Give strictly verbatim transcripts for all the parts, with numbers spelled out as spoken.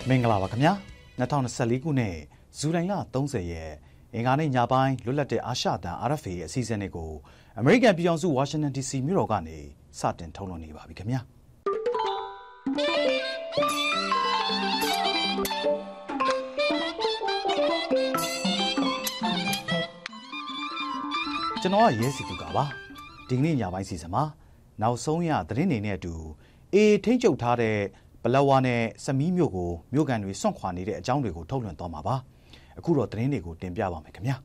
မင်္ဂလာပါခင်ဗျာ၂၀၂၄ခုနှစ်ဇူလိုင်လ၃၀ရက်အင်္ဂါနေ့ညပိုင်းလွတ်လပ်တဲ့အာရှတန် R F A ရဲ့အစီအစဉ်လေးကိုအမေရိကန်ပြည်ထောင်စုဝါရှင်တန် D C မြို့တော်ကနေစတင်ထုတ်လွှင့်နေပါပြီခင်ဗျာကျွန်တော်ကရဲစီတူကပါဒီကနေ့ညပိုင်းစီစဉ်မှာနောက်ဆုံးရသတင်းတွေနဲ့အတူအေထိမ့်ချုပ်ထားတဲ့ပလက်ဝါနဲ့စမီးမြို့ကိုမြို့ကန်တွေစွန့်ခွာနေတဲ့အကြောင်းတွေကိုထုတ်လွှင့်သွားမှာပါအခုတော့သတင်းတွေကိုတင်ပြပါမယ်ခင်ဗျာ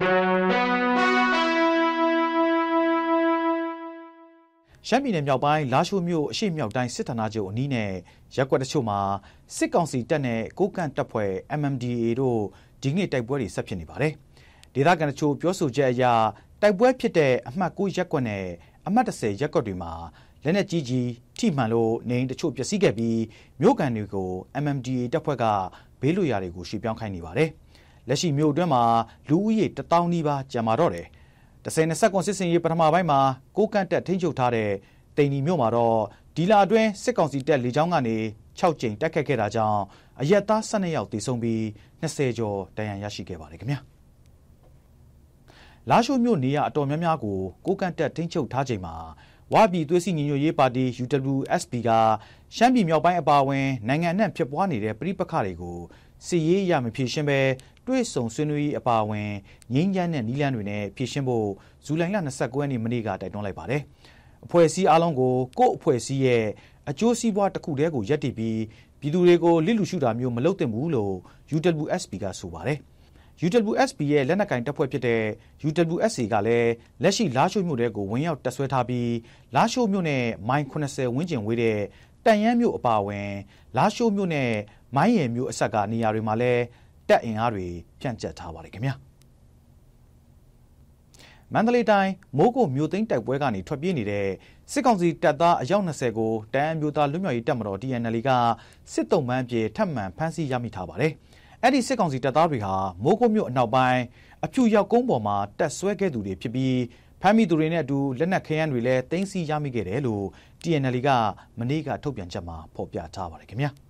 ရှမ်းပြည်နယ်မြောက်ပိုင်းလာရှိုးမြို့အရှေ့မြောက်တိုင်းစစ်ဌာနချုပ်အနီးနဲ့ရပ်ကွက်တချို့မှာစစ်ကောင်စီတပ်နဲ့ကိုကန့်တပ်ဖွဲ့ M M D A တို့ဒီနေ့တိုက်ပွဲတွေဆက်ဖြစ်နေပါတယ်ဒေသခံတချို့ပြောဆိုချက်အရတိုက်ပွဲဖြစ်တဲ့အမှတ်၉ရပ်ကွက်နဲ့အမှတ်၁၀ရပ်ကွက်တွေမှာလက်နက်ကြီးကြီးထိမှန်လို့နေအိမ်တချို့ပျက်စီးခဲ့ပြီးမြို့ကန်တွေကို M M D A တပ်ဖွဲ့ကဘေးလွတ်ရာတွေကိုရွှေ့ပြောင်းခိုင်းနေပါတယ်။လက်ရှိမြို့အတွင်းမှာလူဦးရေတစ်သောင်းနီးပါးကျန်မာတော့တယ်။တစ်ဆယ်နှစ်ဆက်ကွန်စစ်စင်ရေးပထမပိုင်းမှာကိုကန့်တက်ထိန်းချုပ်ထားတဲ့တိန်နီမြို့မှာတော့ဒီလအတွင်းစစ်ကောင်စီတပ်လေကြောင်းကနေ၆ကြိမ်တိုက်ခတ်ခဲ့တာကြောင့်အရက်သား၁၂ယောက်သေဆုံးပြီး၂၀ကျော်ဒဏ်ရာရရှိခဲ့ပါတယ်ခင်ဗျာ။လာရှိုးမြို့နေရာအတော်များများကိုကိုကန့်တက်ထိန်းချုပ်ထားချိန်မှာဝါပြည်သွေးစည်းညီညွတ်ရေးပါတီ U W S P ကရှမ်းပြည်မြောက်ပိုင်းအပါအဝင်နိုင်ငံအနှံ့ဖြစ်ပွားနေတဲ့ပြည်ပခါတွေကိုစစ်ရေးရမဖြေရှင်းပဲတွဲဆုံဆွေးနွေးရေးအပါအဝင်ငြိမ်းချမ်းတဲ့နည်းလမ်းတွေနဲ့ဖြေရှင်းဖို့ဇူလိုင်လ၂၉ရက်နေ့မနေ့ကတိုက်တွန်းလိုက်ပါတယ်။အဖွဲ့အစည်းအလုံးကိုကိုယ့်အဖွဲ့အစည်းရဲ့အကျိုးစီးပွားတစ်ခုတည်းကိုရပ်တည်ပြီးပြည်သူတွေကိုလစ်လူရှုတာမျိုးမလုပ်သင့်ဘူးလို့ U W S P ကဆိုပါတယ်။ U W S P ရဲ့လက်နက်ကင်တပ်ဖွဲ့ဖြစ်တဲ့ U W S A ကလည်းလက်ရှိလာရှိုးမြို့တဲကိုဝင်ရောက်တပ်ဆွဲထားပြီးလာရှိုးမြို့နဲ့မိုင်၇၀ဝန်းကျင်ဝေးတဲ့တန်ရမ်းမြို့အပါအဝင်လာရှိုးမြို့နဲ့မိုင်းရယ်မြို့အဆက်ကနေရာတွေမှာလည်းတပ်အင်အားတွေဖြန့်ကျက်ထားပါတယ်ခင်ဗျာမန္တလေးတိုင်းမိုးကုတ်မြို့သိမ်းတိုက်ပွဲကနေထွက်ပြေးနေတဲ့စစ်ကောင်စီတပ်သားအယောက်၂၀ကိုတန်ရမ်းမြို့သားလွတ်မြောက်ရေးတပ်မတော် T N L A ကစစ်တုံးမှန်းပြေထပ်မံဖမ်းဆီးရမိထားပါတယ်အဲ့ဒီစစ်ကောင်စီတပ်သားတွေဟာမိုးကုတ်မြို့အနောက်ပိုင်းအဖြူရောက်ကုန်းပေါ်မှာတက်ဆွဲခဲ့သူတွေဖြစ်ပြီးဖမ်းမိသူတွေနဲ့အတူလက်နက်ခဲယမ်းတွေလည်းတင်းစီရမိခဲ့တယ်လို့ T N L A ကမနေ့ကထုတ်ပြန်ချက်မှာဖော်ပြထားပါတယ်ခင်ဗျာ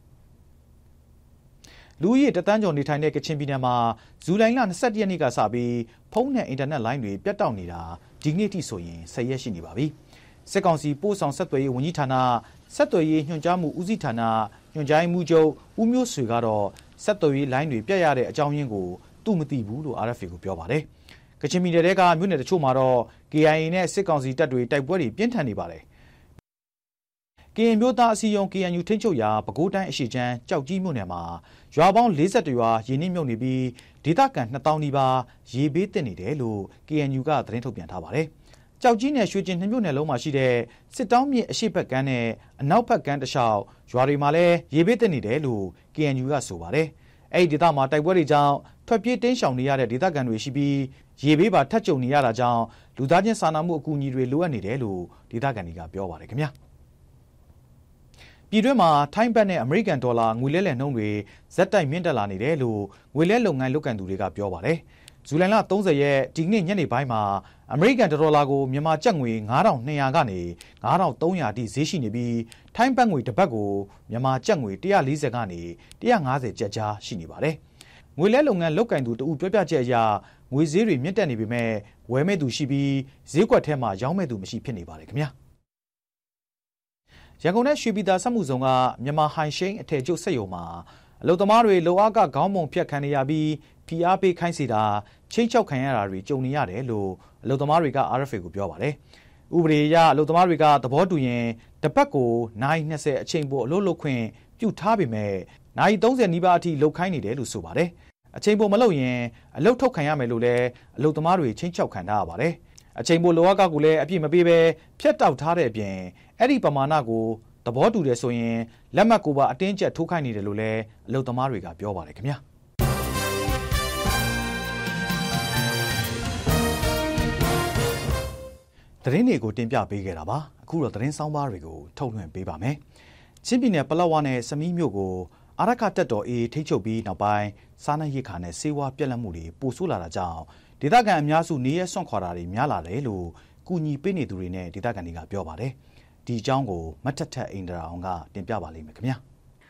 လူကြီးတသန်းကျော်နေထိုင်တဲ့ကချင်ပြည်နယ်မှာဇူလိုင်လ၂၁ရက်နေ့ကစပြီးဖုန်းနဲ့အင်တာနက်လိုင်းတွေပြတ်တောက်နေတာဒီနေ့ထိဆိုရင်၁၀ရက်ရှိနေပါပြီစစ်ကောင်စီပို့ဆောင်ဆက်သွယ်ရေးဝန်ကြီးဌာနဆက်သွယ်ရေးညွှန်ကြားမှုဦးစီးဌာနညွှန်ကြားမှုချုပ်ဦးမျိုးဆွေကတော့ဆက်သွယ်ရေးလိုင်းတွေပြတ်ရတဲ့အကြောင်းရင်းကိုသူမသိဘူးလို့ R F A ကိုပြောပါတယ်။ကချင်ပြည်နယ်ကမြို့နယ်တချို့မှာတော့ K I A နဲ့စစ်ကောင်စီတပ်တွေတိုက်ပွဲတွေပြင်းထန်နေပါတယ်။ကရင်မျိုးသားအစည်းအရုံး K N U ထိန်းချုပ်ရာပဲခူးတိုင်းအရှေ့ချမ်းကြောက်ကြီးမြို့နယ်မှာရွာပေါင်း၄၁ရွာရေနစ်မြုပ်နေပြီးဒေသခံနှစ်သောင်းနီးပါးရေဘေးသင့်နေတယ်လို့ K N U ကသတင်းထုတ်ပြန်ထားပါတယ်။ကြောက်ကြီးနယ်ရွှေကျင်နှစ်မြို့နယ်လုံးမှာရှိတဲ့စစ်တောင်းမြစ်အရှေ့ဘက်ကမ်းနဲ့အနောက်ဘက်ကမ်းတလျှောက်ရွာတွေမှာလည်းရေဘေးသင့်နေတယ်လို့ K N U ကဆိုပါတယ်။အဲ့ဒီဒေသမှာတိုက်ပွဲတွေကြောင့်ထွက်ပြေးတင်းရှောင်နေရတဲ့ဒေသခံတွေရှိပြီးရေဘေးပါထပ်ကြုံနေရတာကြောင့်လူသားချင်းစာနာမှုအကူအညီတွေလိုအပ်နေတယ်လို့ဒေသခံတွေကပြောပါတယ်ခင်ဗျာပြည်တွင်းမှာထိုင်းဘတ်နဲ့အမေရိကန်ဒေါ်လာငွေလဲလှယ်နှုန်းတွေဇက်တိုက်မြင့်တက်လာနေတယ်လို့ငွေလဲလုပ်ငန်းလုပ်ကိုင်သူတွေကပြောပါတယ်ဇူလိုင်လ၃၀ရက်ဒီနေ့ညနေပိုင်းမှာအမေရိကန်ဒေါ်လာကိုမြန်မာကျပ်ငွေငါးထောင်၂ရာကနေငါးထောင်သုံးရာအထိဈေးရှိနေပြီးထိုင်းဘတ်ငွေတစ်ဘတ်ကိုမြန်မာကျပ်ငွေ၁၄၀ကနေ၁၅၀ကျပ်ကြားရှိနေပါတယ်။ငွေလဲလုပ်ငန်းလုပ်ကိုင်သူတဦးပြောပြချက်အရငွေဈေးတွေမြင့်တက်နေပေမဲ့ဝယ်မဲ့သူရှိပြီးဈေးကွက်ထဲမှာရောင်းမဲ့သူမရှိဖြစ်နေပါတယ်ခင်ဗျာ။ရန်ကုန်နဲ့ရွှေပြည်သာစက်မှုဇုံကမြန်မာဟိုင်ရှိန်အထည်ချုပ်စက်ရုံမှာအလုပ်သမားတွေလုံအားကခေါင်းပုံဖြတ်ခံနေရပြီးဖိအားပေးခိုင်းစေတာချင်းချောက်ခံရတာတွေကြုံနေရတယ်လို့အလုပ်သမားတွေက R F A ကိုပြောပါတယ်။ဥပဒေအရအလုပ်သမားတွေကသဘောတူရင်တစ်ပတ်ကိုနိုင်၂၀အချိန်ပိုအလုပ်လုပ်ခွင့်ပြုထားပေမဲ့နိုင်၃၀နီးပါးအထိလုပ်ခိုင်းနေတယ်လို့ဆိုပါတယ်။အချိန်ပိုမလုပ်ရင်အလုပ်ထုတ်ခံရမယ်လို့လည်းအလုပ်သမားတွေချင်းချောက်ခံထားရပါတယ်။အချိန်ပိုလုံအားကကိုလည်းအပြည့်မပေးဘဲဖျက်တောက်ထားတဲ့အပြင်အဲ့ဒီပမာဏကိုသဘောတူတယ်ဆိုရင်လက်မှတ်ကိုပါအတင်းကျပ်ထိုးခိုင်းနေတယ်လို့လည်းအလုပ်သမားတွေကပြောပါတယ်ခင်ဗျာသတင်းတွေကိုတင်ပြပေးခဲ့တာပါအခုတော့သတင်းဆောင်ပါတွေကိုထုတ်လွှင့်ပေးပါမယ်ချင်းပြည်နယ်ပလက်ဝနဲ့စမီးမြို့ကိုအာရခတပ်တော် A ထိချုပ်ပြီးနောက်ပိုင်းစားနပ်ရိက္ခာနဲ့ဆေးဝါးပြက်လက်မှုတွေပိုဆိုးလာတာကြောင့်ဒေသခံအများစုနေရဆွန့်ခွာတာတွေများလာတယ်လို့ကူညီပေးနေသူတွေနဲ့ဒေသခံတွေကပြောပါတယ်ဒီအကြောင်းကိုမတ်ထက်ထက်အိန္ဒရာအောင်ကတင်ပြပါလိမ့်မယ်ခင်ဗျာ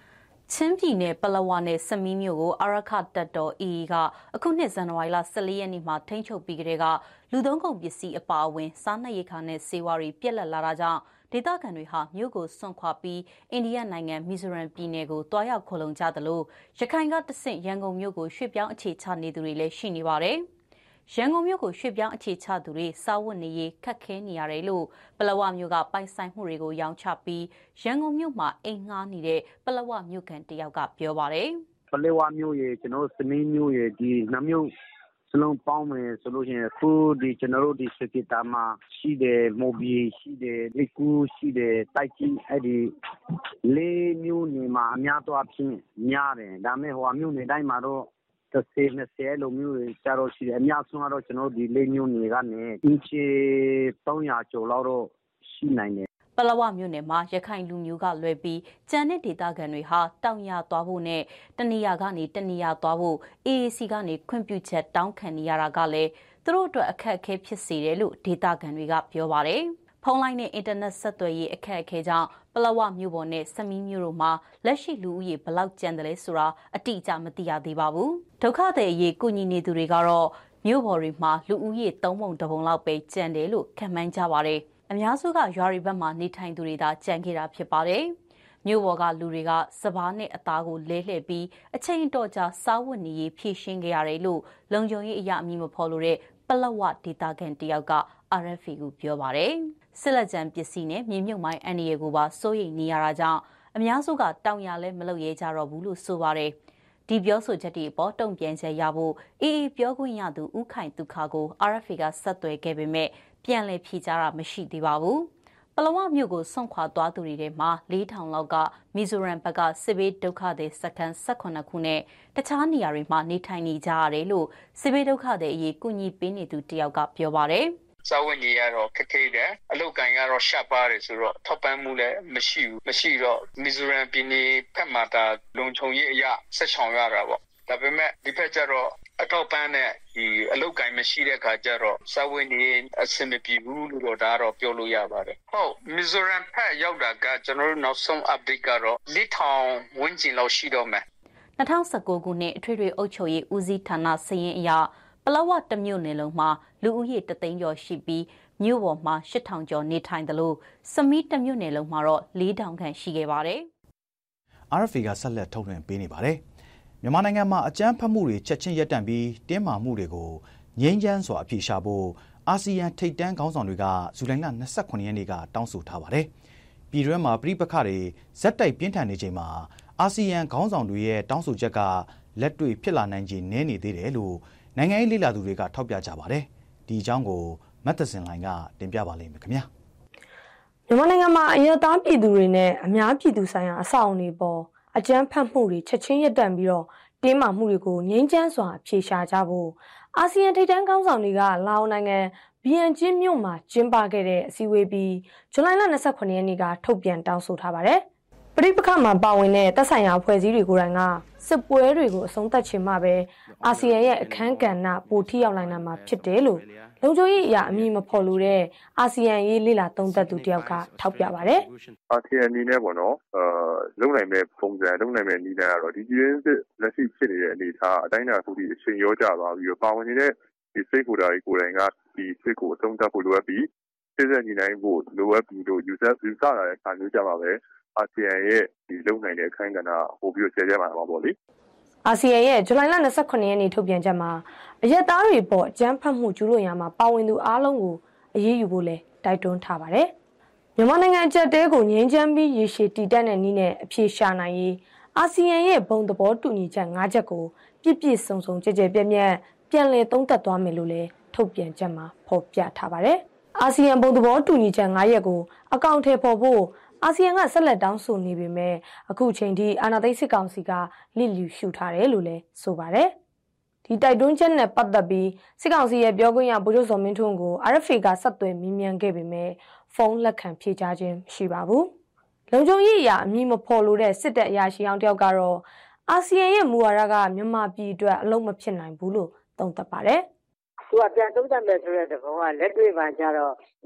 ချင်းပြည်နယ်ပလောဝါနယ်စမီးမြို့ကိုအာရခတပ်တော် အေအေ ကအခုနှစ်ဇန်နဝါရီလဆယ်လေးရက်နေ့မှာထိန်းချုပ်ပြီးကတည်းကလူသုံးကုန်ပစ္စည်းအပါအဝင်စားနပ်ရိက္ခာနဲ့ဆေးဝါးတွေပြက်လက်လာတာကြောင့်ဒေသခံတွေဟာမြို့ကိုစွန့်ခွာပြီးအိန္ဒိယနိုင်ငံမီဇိုရမ်ပြည်နယ်ကိုတွားရောက်ခိုလုံကြသလိုရခိုင်ကတဆင့်ရန်ကုန်မြို့ကိုရွှေ့ပြောင်းအခြေချနေသူတွေလည်းရှိနေပါတယ်။ရန်ကုန်မြို့ကိုရွှေ့ပြောင်းအခြေချသူတွေစားဝတ်နေရေးခက်ခဲနေရတယ်လို့ပလောဝမြို့ကပိုင်ဆိုင်မှုတွေကိုရောင်းချပြီးရန်ကုန်မြို့မှာအိမ်ငှားနေတဲ့ပလောဝမြို့ကန်တယောက်ကပြောပါတယ်။ပလောဝမြို့ရဲ့ကျွန်တော်စမင်းမြို့ရဲ့ဒီနှစ်မြို့စလုံးပေါင်းမယ်ဆိုလို့ရှိရင်အခုဒီကျွန်တော်တို့ဒီစကတာမှာရှိတယ်မိုဘီရှိတယ်ဒီကူရှိတယ်တိုက်ကြီးအဲ့ဒီလေးမြို့နေမှာအများတော့အဖြစ်များတယ်ဒါမဲ့ဟိုအမြို့နေတိုင်းမှာတော့တစ်ဆယ်နှစ်ဆယ်လိုမျိုးကြတော့ရှိတယ်အများဆုံးကတော့ကျွန်တော်ဒီလေးမြို့နေကနေအင်းချေသုံးရာကျော်လောက်တော့ရှိနိုင်တယ်ပလောဝမြို့နယ်မှာရခိုင်လူမျိုးကလွယ်ပြီးကျန်တဲ့ဒေသခံတွေဟာတောင်ရသွားဖို့နဲ့တနေရာကနေတနေရာသွားဖို့ အေအေစီ ကနေခွင့်ပြုချက်တောင်းခံနေရတာကလည်းသူတို့အတွက်အခက်အခဲဖြစ်စေတယ်လို့ဒေသခံတွေကပြောပါတယ်။ဖုန်းလိုင်းနဲ့အင်တာနက်ဆက်သွယ်ရေးအခက်အခဲကြောင့်ပလောဝမြို့ပေါ်နဲ့စမီးမြို့တို့မှာလက်ရှိလူဦးရေဘယ်လောက်ကျန်တယ်လဲဆိုတာအတိအကျမသိရသေးပါဘူး။ဒုက္ခသည်အရေးကူညီနေသူတွေကတော့မြို့ပေါ်တွေမှာလူဦးရေသုံးပုံတစ်ပုံလောက်ပဲကျန်တယ်လို့ခန့်မှန်းကြပါတယ်။အများစုကရွာတွေဘက်မှာနေထိုင်သူတွေသာကြံခဲ့တာဖြစ်ပါတယ်။မြို့ပေါ်ကလူတွေကစပားနဲ့အသားကိုလဲလှည့်ပြီးအချိန်တော်ကြာစားဝတ်နေရေးဖြည့်ရှင်းခဲ့ရတယ်လို့လုံခြုံရေးအရာအမည်မဖော်လို့တဲ့ပလောဝဒေသခံတယောက်က အာရ်အက်ဖ်အေ ကိုပြောပါတယ်။စစ်လက်ကျန်ပစ္စည်းနဲ့မြေမြုပ်မိုင်းအန်ဒီယေကိုပါစိုးရိမ်နေရတာကြောင့်အများစုကတောင်ရလဲမလုပ်ရဲကြတော့ဘူးလို့ဆိုပါတယ်။ဒီပြောဆိုချက်တွေအပေါ်တုံ့ပြန်ချက်ရဖို့အေအေပြောခွင့်ရသူဦးခိုင်ဒုက္ခကို အာရ်အက်ဖ်အေ ကဆက်သွယ်ခဲ့ပေမဲ့ပြန်လည်ဖြေကြားတာမရှိသေးပါဘူး။ပလောဝမြို့ကိုစွန့်ခွာသွားသူတွေထဲမှာလေးထောင်လောက်ကမီဇိုရမ်ဘက်ကစစ်ဘေးဒုက္ခသည်စခန်း၁၈ခုနဲ့တခြားနေရာတွေမှာနေထိုင်နေကြရတယ်လို့စစ်ဘေးဒုက္ခသည်အရေးကူညီပေးနေသူတယောက်ကပြောပါတယ်။စာဝင်ကြီးရတော့ခက်ခဲတယ်အလုတ်ကန်ကတော့ရှာပါတယ်ဆိုတော့ထောက်ပံ့မှုလည်းမရှိဘူးမရှိတော့မီဇိုရမ်ပြည်နယ်ဖက်မှာတာလုံခြုံရေးအရာဆက်ဆောင်ရတာပေါ့ဒါပေမဲ့ဒီဖက်ကျတော့အထောက်ပံ့နဲ့ဒီအလုတ်ကန်မရှိတဲ့ခါကျတော့စာဝင်ကြီးအဆင်မပြေဘူးလို့တော့ဒါတော့ပြောလို့ရပါတယ်ဟုတ်မီဇိုရမ်ဖက်ရောက်တာကကျွန်တော်တို့နောက်ဆုံး update ကတော့လေးထောင်ဝန်းကျင်လောက်ရှိတော့မယ်၂၀၁၉ခုနှစ်အထွေထွေအုပ်ချုပ်ရေးဦးစီးဌာနစာရင်းအရပလောဝတမြို့နယ်လုံးမှာလူဦးရေတသိန်းကျော်ရှိပြီးမြို့ပေါ်မှာ၈ထောင်ကျော်နေထိုင်တယ်လို့စမီးတမြို့နယ်လုံးမှာတော့၄ထောင်ခန့်ရှိခဲ့ပါတယ်။ အာရ်အက်ဖ်အေ ကဆက်လက်ထုတ်လွှင့်ပေးနေပါတယ်။မြန်မာနိုင်ငံမှာအကြမ်းဖက်မှုတွေချက်ချင်းရပ်တန့်ပြီးတင်းမာမှုတွေကိုငြိမ်းချမ်းစွာအပြေရှာဖို့အာဆီယံထိပ်တန်းခေါင်းဆောင်တွေကဇူလိုင်လ၂၇ရက်နေ့ကတောင်းဆိုထားပါတယ်။ပြည်တွင်းမှာပြည်ပခါတွေဇက်တိုက်ပြင်းထန်နေချိန်မှာအာဆီယံခေါင်းဆောင်တွေရဲ့တောင်းဆိုချက်ကလက်တွေ့ဖြစ်လာနိုင်ခြေနည်းနေသေးတယ်လို့နိုင်ငံရေးလေ့လာသူတွေကထောက်ပြကြပါတယ်။ဒီအကြောင်းကိုမတ်သစင်လိုင်းကတင်ပြပါလိမ့်မယ်ခင်ဗျာ။မြန်မာနိုင်ငံမှာအရသားပြည်သူတွေနဲ့အများပြည်သူဆိုင်ရာအဆောက်အုံတွေပေါ်အကြမ်းဖက်မှုတွေချက်ချင်းရပ်တန့်ပြီးတော့တင်းမာမှုတွေကိုငြိမ်းချမ်းစွာဖြေရှာကြဖို့အာဆီယံထိပ်တန်းခေါင်းဆောင်တွေကလာအိုနိုင်ငံဗီယန်ကျင်းမြို့မှာကျင်းပခဲ့တဲ့အစည်းအဝေးပြီးဇူလိုင်လ၂၇ရက်နေ့ကထုတ်ပြန်တောင်းဆိုထားပါတယ်။ပဋိပက္ခမှာပါဝင်တဲ့တပ်ဆိုင်ရာအဖွဲ့အစည်းတွေကိုယ်တိုင်ကစစ်ပွဲတွေကိုအဆုံးသတ်ချင်မှပဲအာဆီယံရဲ့အခမ်းကဏ္ဍပိုထိရောက်နိုင်မှာဖြစ်တယ်လို့လုံခြုံရေးအရာအမည်မဖော်လို့တဲ့အာဆီယံရေးလေ့လာသုံးသပ်သူတယောက်ကထောက်ပြပါတယ်။အာဆီယံအနေနဲ့ပေါ့နော်အာလုံနိုင်မဲ့ပုံစံလုံနိုင်မဲ့နည်းလမ်းကတော့ဒီပြည်ရင်းစစ်လက်ရှိဖြစ်နေတဲ့အနေအထားအတိုင်းအတာဆိုပြီးအချိန်ရောကြသွားပြီးတော့ပါဝင်နေတဲ့ဒီစိတ်ကိုယ်တိုင်ကိုယ်တိုင်ကဒီစိတ်ကိုအဆုံးသတ်ဖို့လိုအပ်ပြီးစိတ်ဆက်ညီနိုင်ဖို့လိုအပ်ပြီးတော့ယူဆယူဆလာတဲ့အခါမျိုးကြမှာပဲအာဆီယံရဲ့ဒီလုံနိုင်တဲ့အခမ်းကဏ္ဍပို့ပြီးဆဲကြမှာပါပေါ့လေအာဆီယံရဲ့ဇူလိုင်လ၂၇ရက်နေ့ထုတ်ပြန်ချက်မှာအရက်သားတွေပေါ်အကြမ်းဖက်မှုကျူးလွန်ရာမှာပါဝင်သူအားလုံးကိုအရေးယူဖို့လဲတိုက်တွန်းထားပါတယ်။မြန်မာနိုင်ငံအကြက်တဲကိုငြိမ်းချမ်းပြီးရေရှည်တည်တတ်တဲ့နည်းနဲ့အပြေရှာနိုင်ရေးအာဆီယံရဲ့ဘုံသဘောတူညီချက်၅ချက်ကိုပြည့်ပြည့်စုံစုံကြဲကြဲပြန့်ပြန့်ပြန်လည်သုံးသပ်သွားမယ်လို့လဲထုတ်ပြန်ချက်မှာဖော်ပြထားပါတယ်။အာဆီယံဘုံသဘောတူညီချက်၅ရက်ကိုအကောင့်ထဲပေါ်ဖို့အာဆီယံကဆက်လက်တောင်းဆိုနေပေမဲ့အခုချိန်ထိအာဏာသိမ်းစစ်ကောင်စီကလစ်လျူရှုထားတယ်လို့လည်းဆိုပါတယ်။ဒီတိုက်တွန်းချက်နဲ့ပတ်သက်ပြီးစစ်ကောင်စီရဲ့ပြောခွင့်ရဗိုလ်ချုပ်စောမင်းထွန်းကို အာရ်အက်ဖ်အေ ကဆက်သွယ်မေးမြန်းခဲ့ပေမဲ့ဖုန်းလက်ခံဖြေကြားခြင်းမရှိပါဘူး။လုံခြုံရေးအရာအမည်မဖော်လို့တဲ့စစ်တပ်အရာရှိအောင်တယောက်ကတော့အာဆီယံရဲ့မူဝါဒကမြန်မာပြည်အတွက်အလုံးမဖြစ်နိုင်ဘူးလို့သုံးသပ်ပါတယ်။သူကပြန်သုံးသပ်မယ်ဆိုတဲ့သဘောကလက်တွေ့ပါကြတော့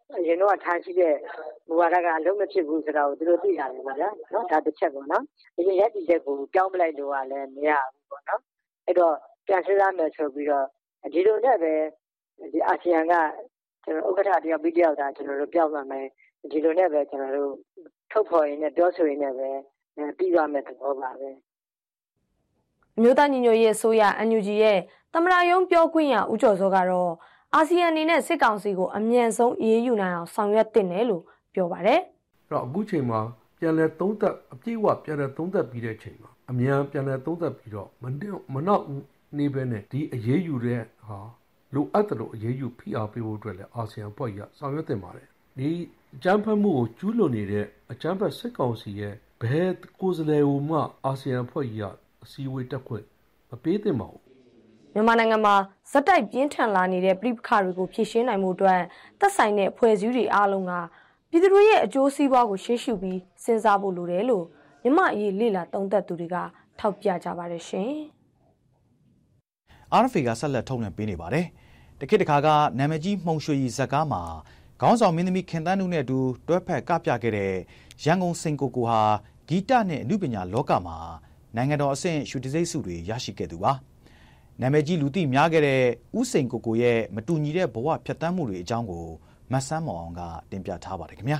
အရင်တော့ထားရှိတဲ့ဘူဝါဒကအလုံးမဖြစ်ဘူးဆိုတာကိုသူတို့သိရတယ်ပေါ့ဗျာနော်ဒါတစ်ချက်ပေါ့နော်ဒီရက်ဒီချက်ကိုပြောင်းပလိုက်လို့ကလည်းမရဘူးပေါ့နော်အဲ့တော့ပြန်စဉ်းစားမယ်ဆိုပြီးတော့ဒီလိုနဲ့ပဲဒီအာဆီယံကကျွန်တော်ဥက္ကဋ္ဌတယောက်ပြီးတယောက်ဒါကျွန်တော်တို့ပြောင်းလာမယ်ဒီလိုနဲ့ပဲကျွန်တော်တို့ထုတ်ဖော်ရင်းနဲ့ပြောဆိုရင်းနဲ့ပဲပြီးသွားမယ်သဘောပါပဲမြို့သားညီညွတ်ရေးအစိုးရ N U G ရဲ့သမ္မတရုံးပြောခွင့်ရဦးကျော်စောကတော့အာဆီယံအနေနဲ့စစ်ကောင်စီကိုအမြန်ဆုံးအေးအေးယူနိုင်အောင်ဆောင်ရွက်တင်တယ်လို့ပြောပါတယ်။အဲ့တော့အခုချိန်မှာပြန်လည်သုံးသပ်အပြည့်အဝပြန်လည်သုံးသပ်ပြီးတဲ့ချိန်မှာအမြန်ပြန်လည်သုံးသပ်ပြီးတော့မနောက်နေပဲနဲ့ဒီအရေးယူတဲ့ဟာလိုအပ်တယ်လို့အရေးယူဖိအားပေးဖို့အတွက်လည်းအာဆီယံဖွဲ့ကြီးကဆောင်ရွက်တင်ပါတယ်။ဒီအကြမ်းဖက်မှုကိုကျူးလွန်နေတဲ့အကြမ်းဖက်စစ်ကောင်စီရဲ့ဘယ်ကိုယ်စားလှယ်ကိုမှအာဆီယံဖွဲ့ကြီးကအစည်းအဝေးတက်ခွင့်မပေးသင့်ပါဘူးမြန်မာနိုင်ငံမှာဇက်တိုက်ပြင်းထန်လာနေတဲ့ပြည်ပခါတွေကိုဖြည့်ရှင်းနိုင်မှုအတွက်သက်ဆိုင်တဲ့ဖွဲ့စည်းတွေအားလုံးကပြည်သူတွေရဲ့အကျိုးစီးပွားကိုရှေ့ရှုပြီးစဉ်းစားဖို့လိုတယ်လို့မြန်မာအရေးလေ့လာသုံးသပ်သူတွေကထောက်ပြကြပါတယ်ရှင်။ R F A ကဆက်လက်ထုတ်လွှင့်ပေးနေပါတယ်။တခေတ်တစ်ခါကနာမည်ကြီးမှုံရွှေရီဇက်ကားမှာခေါင်းဆောင်မင်းသမီးခင်တန်းနုနဲ့အတူတွဲဖက်ကပြခဲ့တဲ့ရန်ကုန်စိန်ကိုကိုဟာဂီတနဲ့အမှုပညာလောကမှာနိုင်ငံတော်အဆင့်ရှူတစိမ့်စုတွေရရှိခဲ့သူပါ။နာမည်ကြီးလူသိများခဲ့တဲ့ဦးစိန်ကိုကိုရဲ့မတူညီတဲ့ဘဝဖြတ်သန်းမှုတွေအကြောင်းကိုမဆန်းမောင်အောင်ကတင်ပြထားပါတယ်ခင်ဗျာ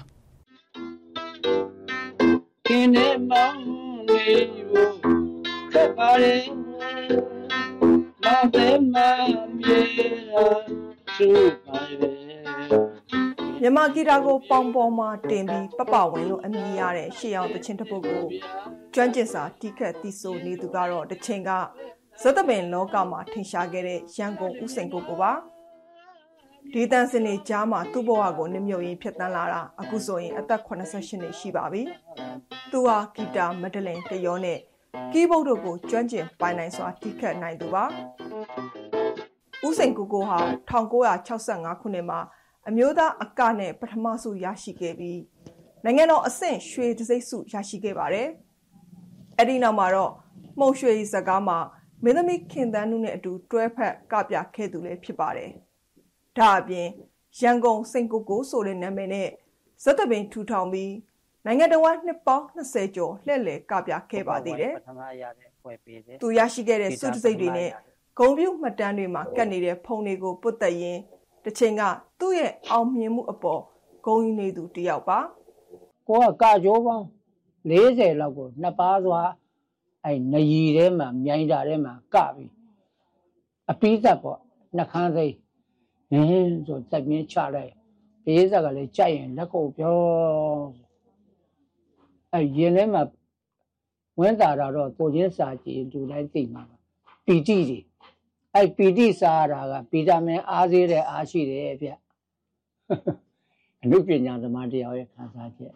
။ခင်နဲ့မောင်လေးကိုဆက်ပါတယ်။မောင်တဲ့မမြေစုပါတယ်မြန်မာဂီတာကိုပေါင်ပေါ်မှာတင်ပြီးပပဝင်လို့အမည်ရတဲ့ရှေ့အောင်တချင်းတစ်ပုဒ်ကိုကျွမ်းကျင်စာတီးခတ်တီးဆိုနေသူကတော့တစ်ချိန်ကဇက်တပင်လောကမှာထင်ရှားခဲ့တဲ့ရန်ကုန်ဦးစိန်ကိုကိုပါဒီတန်စင်နေကြားမှာသူ့ဘဝကိုနစ်မြုပ်ရင်းဖြစ်တန်းလာတာအခုဆိုရင်အသက်eighty-eightနှစ်ရှိပါပြီသူဟာဂီတာမဒလင်တရောနဲ့ကီးဘုတ်တို့ကိုကျွမ်းကျင်ပိုင်နိုင်စွာတီးခတ်နိုင်သူပါဦးစိန်ကိုကိုဟာnineteen sixty-fiveခုနှစ်မှာအမျိုးသားအကနဲ့ပထမဆုရရှိခဲ့ပြီးနိုင်ငံတော်အဆင့်ရွှေတံဆိပ်ဆုရရှိခဲ့ပါတယ်။အဲ့ဒီနောက်မှာတော့မှုံရွှေဇက်ကားမှာမင်းသမီးခင်တန်းနုနဲ့အတူတွဲဖက်ကပြခဲ့သူလည်းဖြစ်ပါတယ်။ဒါအပြင်ရန်ကုန်စိန်ကိုကိုဆိုတဲ့နာမည်နဲ့ဇက်တပင်ထူထောင်ပြီးနိုင်ငံတော်ကနှစ်ပေါင်းtwentyကျော်လှည့်လည်ကပြခဲ့ပါသေးတယ်။သူရရှိခဲ့တဲ့ဆုတံဆိပ်တွေနဲ့ဂုဏ်ပြုမှတ်တမ်းတွေမှာကတ်နေတဲ့ဖုံတွေကိုပုတ်တက်ရင်းတစ်ချိန်ကသူ့ရဲ့အောင်မြင်မှုအပေါ်ဂုဏ်ယူနေသူတယောက်ပါကိုကကာကြိုးပေါင်းfortyလောက်ကိုနှစ်ပါးစွာအဲနရီထဲမှာမြိုင်တာထဲမှာကပြီးအပီးသက်ပေါ့နှခမ်းသိမ်းဟင်းဆိုတက်ပြင်းချလိုက်ဘေးဆက်ကလည်းကြိုက်ရင်လက်ကိုပြောအဲရင်ထဲမှာဝင်တာတော့ကိုချင်းစာကြည့်လူတိုင်းသိမှာပီတိတွေအဲပီတိစားရတာကဗီတာမင်အားသေးတဲ့အားရှိတယ်ဗျအနုပညာသမားတယောက်ရဲ့ခံစားချက်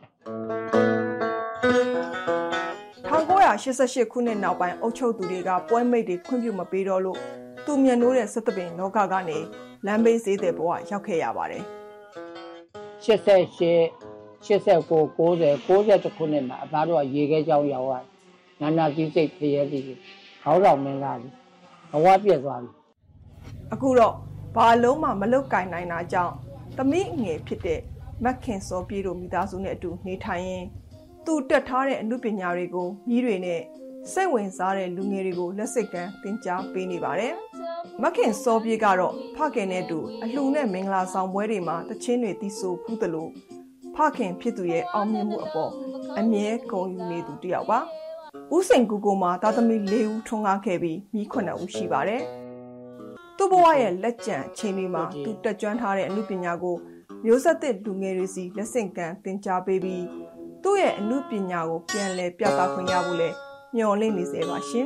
nineteen eighty-eightခုနှစ်နောက်ပိုင်းအုပ်ချုပ်သူတွေကပွဲမိတ်တွေခွင့်ပြုမပေးတော့လို့သူမြန်နိုးတဲ့စက်တပင်လောကကနေလမ်းဘေးဈေးတဲ့ဘဝရောက်ခဲ့ရပါတယ် eighty-eight eighty-nine ninety ninetyခုနှစ်မှာအသားတို့ကရေခဲကြောင်းရောက်သွားနာနာသီးစိတ်ဖရဲသီးခေါင်းဆောင်မင်းသားကြီးဘဝပြည့်သွားပြီအခုတော့ဘာလုံးမှမလုတ်ကင်နိုင်တာကြောင့်သမီးငယ်ဖြစ်တဲ့မခင်စောပြေတို့မိသားစုနဲ့အတူနေထိုင်ရင်သူတက်ထားတဲ့အမှုပညာတွေကိုမြီးတွေနဲ့စိတ်ဝင်စားတဲ့လူငယ်တွေကိုလက်စိတ်ကမ်းသင်ကြားပေးနေပါတယ်။မခင်စောပြေကတော့ဖခင်နဲ့အတူအလှနဲ့မင်္ဂလာဆောင်ပွဲတွေမှာတချင်းတွေတီးဆိုဖူးသလိုဖခင်ဖြစ်သူရဲ့အောင်မြင်မှုအပေါ်အမြဲဂုဏ်ယူနေသူတယောက်ပါ။ဦးစိန်ကူကိုမှာသားသမီး၄ဦးထွန်းကားခဲ့ပြီးမိnineဦးရှိပါတယ်။သူ့ဘဝရဲ့လက်ကျန်အချိန်တွေမှာသူတက်ကြွထားတဲ့အမှုပညာကိုမျိုးဆက်သစ်လူငယ်တွေစီလက်ဆင့်ကမ်းသင်ကြားပေးပြီးသူ့ရဲ့အမှုပညာကိုပြန်လည်ပြသခွင့်ရဖို့လဲမျှော်လင့်နေစေပါရှင်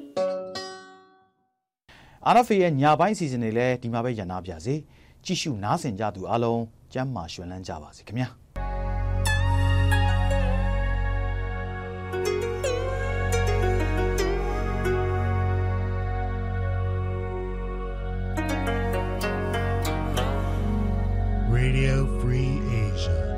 ။ R F A ရဲ့ညပိုင်းအစီအစဉ်တွေလည်းဒီမှာပဲရန်နာပြစေ။ကြည့်ရှုနားဆင်ကြသူအားလုံးကျမ်းမာရွှင်လန်းကြပါစေခင်ဗျာ။ Radio Free Asia